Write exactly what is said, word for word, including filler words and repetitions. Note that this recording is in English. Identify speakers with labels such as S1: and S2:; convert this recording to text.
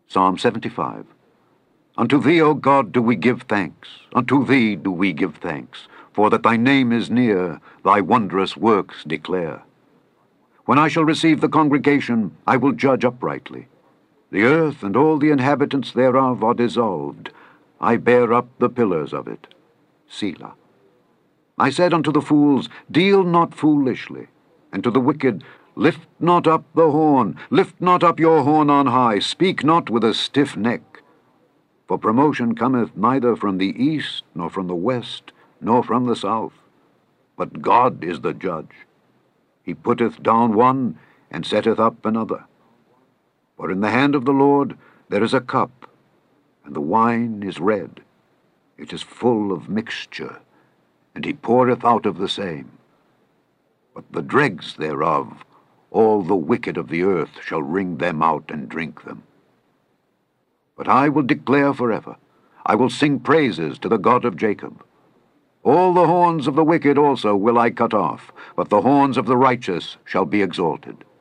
S1: Psalm seventy-five. Unto thee, O God, do we give thanks, unto thee do we give thanks, for that thy name is near, thy wondrous works declare. When I shall receive the congregation, I will judge uprightly. The earth and all the inhabitants thereof are dissolved. I bear up the pillars of it. Selah. I said unto the fools, Deal not foolishly, and to the wicked, Lift not up the horn, lift not up your horn on high, speak not with a stiff neck. For promotion cometh neither from the east, nor from the west, nor from the south. But God is the judge. He putteth down one, and setteth up another. For in the hand of the Lord there is a cup, and the wine is red. It is full of mixture, and he poureth out of the same. But the dregs thereof, all the wicked of the earth shall wring them out and drink them. But I will declare forever, I will sing praises to the God of Jacob. All the horns of the wicked also will I cut off, but the horns of the righteous shall be exalted.